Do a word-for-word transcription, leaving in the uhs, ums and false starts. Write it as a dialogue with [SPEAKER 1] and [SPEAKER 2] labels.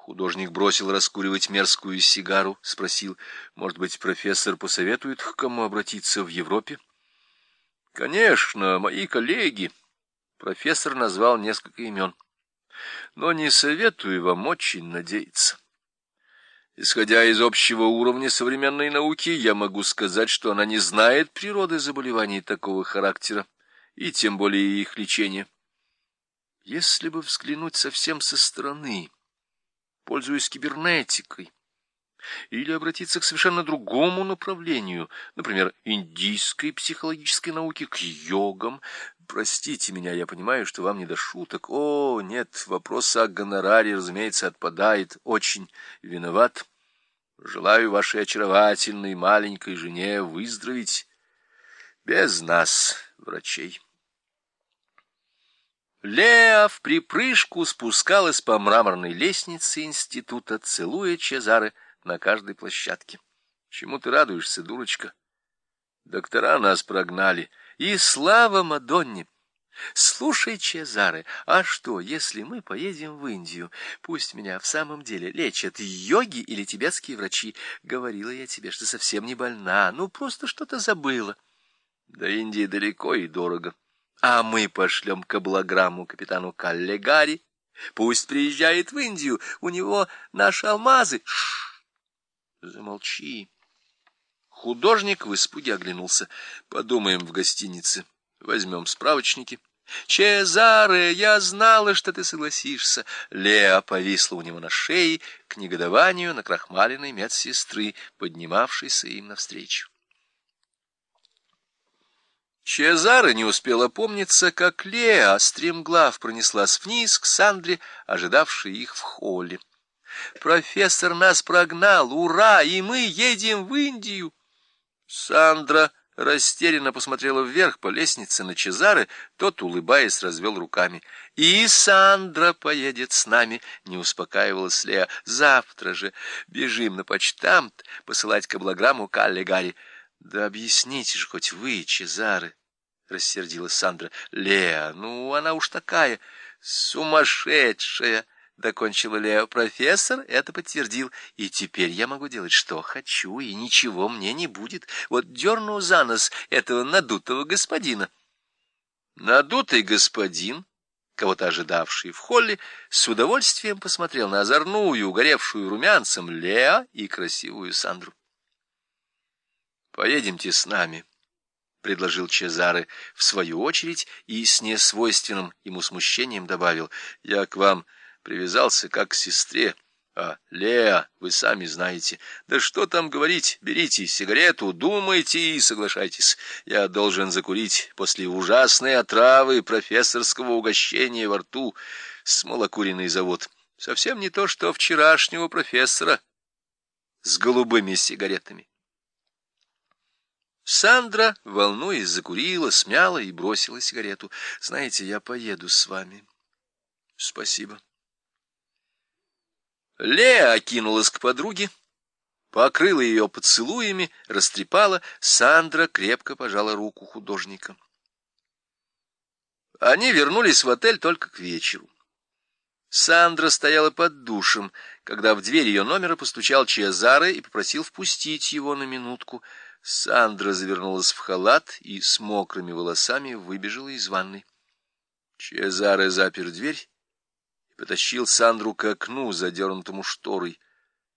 [SPEAKER 1] Художник бросил раскуривать мерзкую сигару, спросил, может быть, профессор посоветует, к кому обратиться в Европе? — Конечно, мои коллеги. Профессор назвал несколько имен. Но не советую вам очень надеяться. Исходя из общего уровня современной науки, я могу сказать, что она не знает природы заболеваний такого характера, и тем более их лечения. Если бы взглянуть совсем со стороны, пользуясь кибернетикой, или обратиться к совершенно другому направлению, например, индийской психологической науке, к йогам. Простите меня, я понимаю, что вам не до шуток. О, нет, вопрос о гонораре, разумеется, отпадает. Очень виноват. Желаю вашей очаровательной маленькой жене выздороветь без нас, врачей. Леа в припрыжку спускалась по мраморной лестнице института, целуя Чезаре на каждой площадке. Чему ты радуешься, дурочка? Доктора нас прогнали, и слава Мадонне! Слушай, Чезаре, а что, если мы поедем в Индию? Пусть меня в самом деле лечат йоги или тибетские врачи. Говорила я тебе, что совсем не больна, ну просто что-то забыла. До Индии далеко и дорого. А мы пошлем каблограмму капитану Каллегари. Пусть приезжает в Индию, у него наши алмазы. Шш! Замолчи. Художник в испуге оглянулся. Подумаем в гостинице. Возьмем справочники. Чезаре, я знала, что ты согласишься. Леа повисла у него на шее к негодованию накрахмаленной медсестры, поднимавшейся им навстречу. Чезаре не успел опомниться, как Леа стремглав пронеслась вниз к Сандре, ожидавшей их в холле. «Профессор нас прогнал! Ура! И мы едем в Индию!» Сандра растерянно посмотрела вверх по лестнице на Чезаре, тот, улыбаясь, развел руками. «И Сандра поедет с нами!» — не успокаивалась Леа. «Завтра же бежим на почтамт посылать каблограмму Каллегари». «Да объясните же хоть вы, Чезаре!» — рассердилась Сандра. «Леа, ну она уж такая сумасшедшая!» — докончила Леа. «Профессор это подтвердил, и теперь я могу делать, что хочу, и ничего мне не будет. Вот дерну за нос этого надутого господина». Надутый господин, кого-то ожидавший в холле, с удовольствием посмотрел на озорную, угоревшую румянцем Леа и красивую Сандру. «Поедемте с нами», — предложил Чезаре в свою очередь и с несвойственным ему смущением добавил: «Я к вам привязался как к сестре, а Леа, вы сами знаете. Да что там говорить, берите сигарету, думайте и соглашайтесь. Я должен закурить после ужасной отравы профессорского угощения во рту. Смолокуренный завод. Совсем не то, что вчерашнего профессора с голубыми сигаретами». Сандра, волнуясь, закурила, смяла и бросила сигарету. «Знаете, я поеду с вами». «Спасибо». Леа кинулась к подруге, покрыла ее поцелуями, растрепала. Сандра крепко пожала руку художника. Они вернулись в отель только к вечеру. Сандра стояла под душем, когда в дверь ее номера постучал Чезаре и попросил впустить его на минутку. Сандра завернулась в халат и с мокрыми волосами выбежала из ванной. Чезаре запер дверь и потащил Сандру к окну, задернутому шторой.